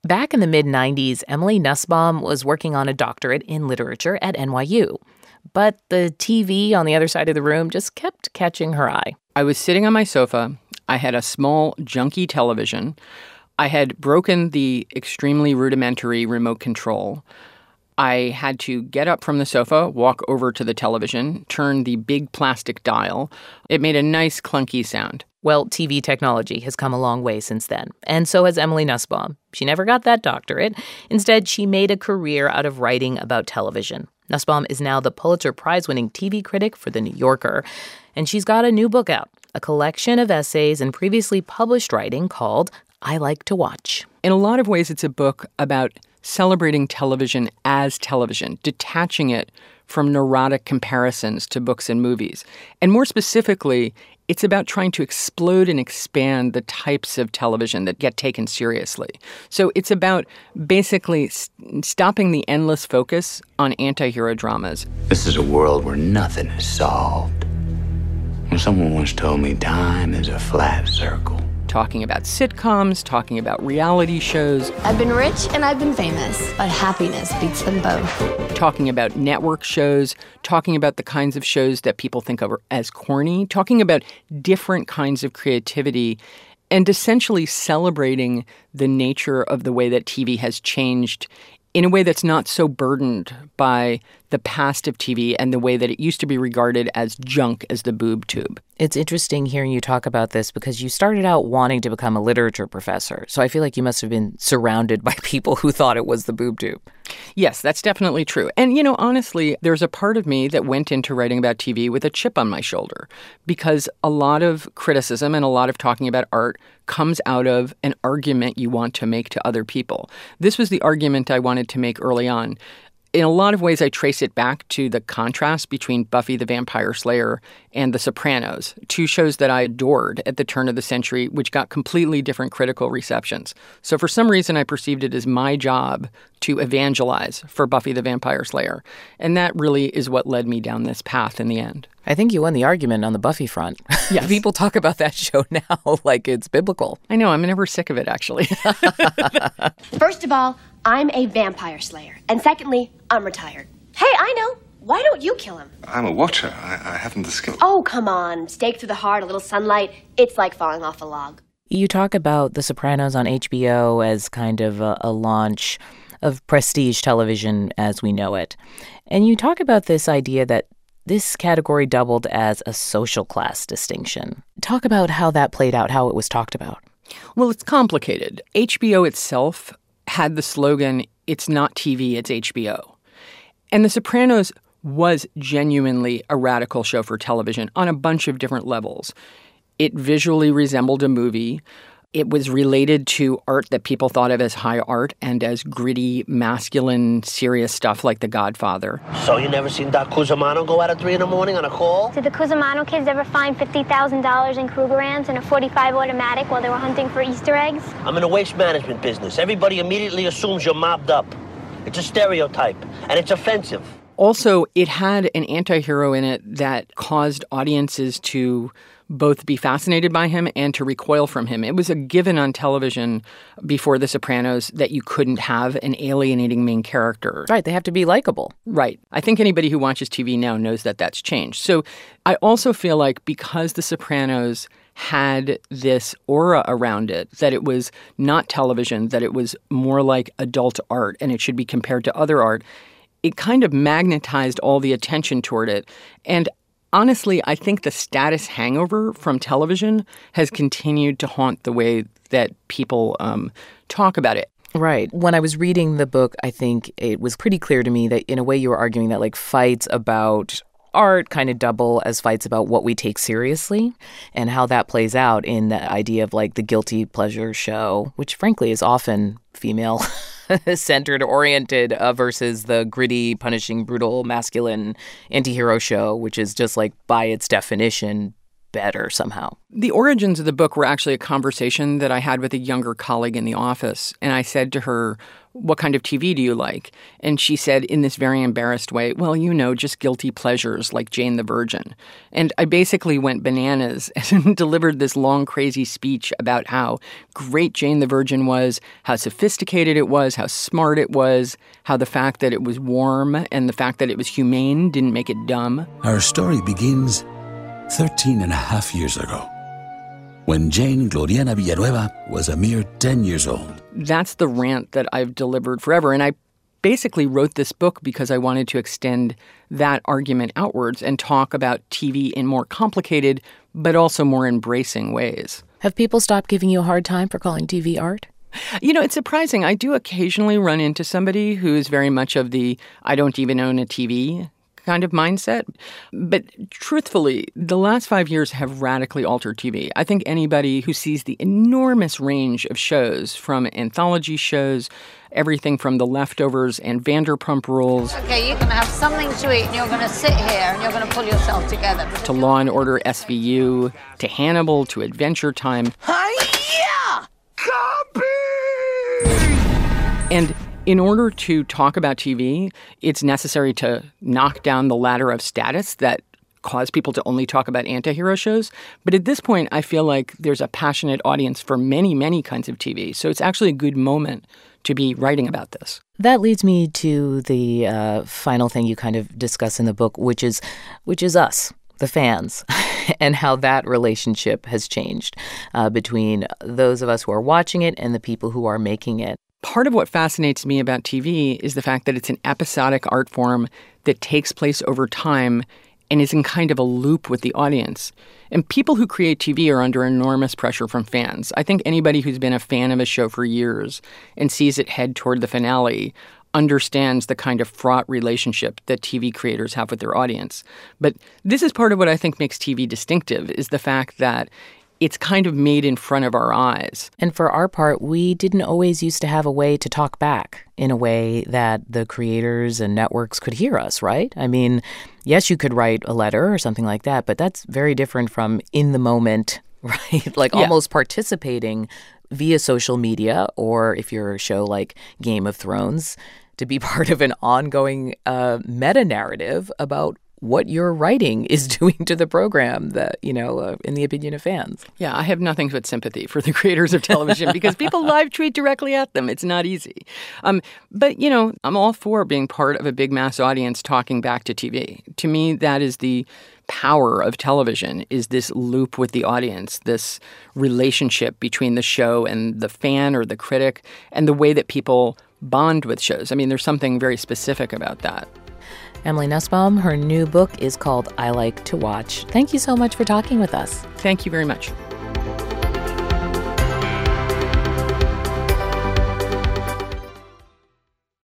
Back in the mid-90s, Emily Nussbaum was working on a doctorate in literature at NYU. But the TV on the other side of the room just kept catching her eye. I was sitting on my sofa. I had a small, junky television. I had broken the extremely rudimentary remote control. I had to get up from the sofa, walk over to the television, turn the big plastic dial. It made a nice clunky sound. Well, TV technology has come a long way since then, and so has Emily Nussbaum. She never got that doctorate. Instead, she made a career out of writing about television. Nussbaum is now the Pulitzer Prize-winning TV critic for The New Yorker, and she's got a new book out, a collection of essays and previously published writing called I Like to Watch. In a lot of ways, it's a book about celebrating television as television, detaching it from neurotic comparisons to books and movies. And more specifically, it's about trying to explode and expand the types of television that get taken seriously. So it's about basically stopping the endless focus on anti-hero dramas. This is a world where nothing is solved. Well, someone once told me time is a flat circle. Talking about sitcoms, talking about reality shows. I've been rich and I've been famous, but happiness beats them both. Talking about network shows, talking about the kinds of shows that people think of as corny, talking about different kinds of creativity, and essentially celebrating the nature of the way that TV has changed in a way that's not so burdened by the past of TV and the way that it used to be regarded as junk as the boob tube. It's interesting hearing you talk about this because you started out wanting to become a literature professor. So I feel like you must have been surrounded by people who thought it was the boob tube. Yes, that's definitely true. And, honestly, there's a part of me that went into writing about TV with a chip on my shoulder because a lot of criticism and a lot of talking about art comes out of an argument you want to make to other people. This was the argument I wanted to make early on. In a lot of ways, I trace it back to the contrast between Buffy the Vampire Slayer and The Sopranos, two shows that I adored at the turn of the century, which got completely different critical receptions. So for some reason, I perceived it as my job to evangelize for Buffy the Vampire Slayer. And that really is what led me down this path in the end. I think you won the argument on the Buffy front. Yes. People talk about that show now like it's biblical. I know. I'm never sick of it, actually. First of all, I'm a vampire slayer. And secondly, I'm retired. Hey, I know. Why don't you kill him? I'm a watcher. I haven't the skill. Oh, come on. Stake through the heart, a little sunlight. It's like falling off a log. You talk about The Sopranos on HBO as kind of a launch of prestige television as we know it. And you talk about this idea that this category doubled as a social class distinction. Talk about how that played out, how it was talked about. Well, it's complicated. HBO itself had the slogan, "It's not TV, it's HBO." And The Sopranos was genuinely a radical show for television on a bunch of different levels. It visually resembled a movie. It was related to art that people thought of as high art and as gritty, masculine, serious stuff like The Godfather. So you never seen Doc Cusimano go out at 3 in the morning on a call? Did the Cusimano kids ever find $50,000 in Krugerrands and a .45 automatic while they were hunting for Easter eggs? I'm in the waste management business. Everybody immediately assumes you're mobbed up. It's a stereotype, and it's offensive. Also, it had an anti-hero in it that caused audiences to both be fascinated by him and to recoil from him. It was a given on television before The Sopranos that you couldn't have an alienating main character. Right, they have to be likable. Right. I think anybody who watches TV now knows that that's changed. So I also feel like because The Sopranos had this aura around it, that it was not television, that it was more like adult art and it should be compared to other art, it kind of magnetized all the attention toward it. And honestly, I think the status hangover from television has continued to haunt the way that people talk about it. Right. When I was reading the book, I think it was pretty clear to me that in a way you were arguing that like fights about art kind of double as fights about what we take seriously and how that plays out in the idea of like the guilty pleasure show, which frankly is often female centered oriented versus the gritty, punishing, brutal, masculine anti-hero show, which is just like by its definition better somehow. The origins of the book were actually a conversation that I had with a younger colleague in the office. And I said to her, what kind of TV do you like? And she said in this very embarrassed way, well, just guilty pleasures like Jane the Virgin. And I basically went bananas and delivered this long, crazy speech about how great Jane the Virgin was, how sophisticated it was, how smart it was, how the fact that it was warm and the fact that it was humane didn't make it dumb. Our story begins 13 and a half years ago, when Jane Gloriana Villanueva was a mere 10 years old. That's the rant that I've delivered forever. And I basically wrote this book because I wanted to extend that argument outwards and talk about TV in more complicated, but also more embracing ways. Have people stopped giving you a hard time for calling TV art? It's surprising. I do occasionally run into somebody who is very much of the I don't even own a TV kind of mindset. But truthfully, the last 5 years have radically altered TV. I think anybody who sees the enormous range of shows, from anthology shows, everything from The Leftovers and Vanderpump Rules. Okay, you're going to have something to eat and you're going to sit here and you're going to pull yourself together. To Law and Order SVU, to Hannibal, to Adventure Time. Hi-ya! Copy! And in order to talk about TV, it's necessary to knock down the ladder of status that caused people to only talk about anti-hero shows. But at this point, I feel like there's a passionate audience for many, many kinds of TV. So it's actually a good moment to be writing about this. That leads me to the final thing you kind of discuss in the book, which is us, the fans, and how that relationship has changed between those of us who are watching it and the people who are making it. Part of what fascinates me about TV is the fact that it's an episodic art form that takes place over time and is in kind of a loop with the audience. And people who create TV are under enormous pressure from fans. I think anybody who's been a fan of a show for years and sees it head toward the finale understands the kind of fraught relationship that TV creators have with their audience. But this is part of what I think makes TV distinctive, is the fact that it's kind of made in front of our eyes. And for our part, we didn't always used to have a way to talk back in a way that the creators and networks could hear us, right? I mean, yes, you could write a letter or something like that, but that's very different from in the moment, right? Like almost participating via social media, or if you're a show like Game of Thrones, to be part of an ongoing meta-narrative about what your writing is doing to the program, that, in the opinion of fans. Yeah, I have nothing but sympathy for the creators of television because people live tweet directly at them. It's not easy. But, I'm all for being part of a big mass audience talking back to TV. To me, that is the power of television, is this loop with the audience, this relationship between the show and the fan or the critic, and the way that people bond with shows. I mean, there's something very specific about that. Emily Nussbaum, her new book is called I Like to Watch. Thank you so much for talking with us. Thank you very much.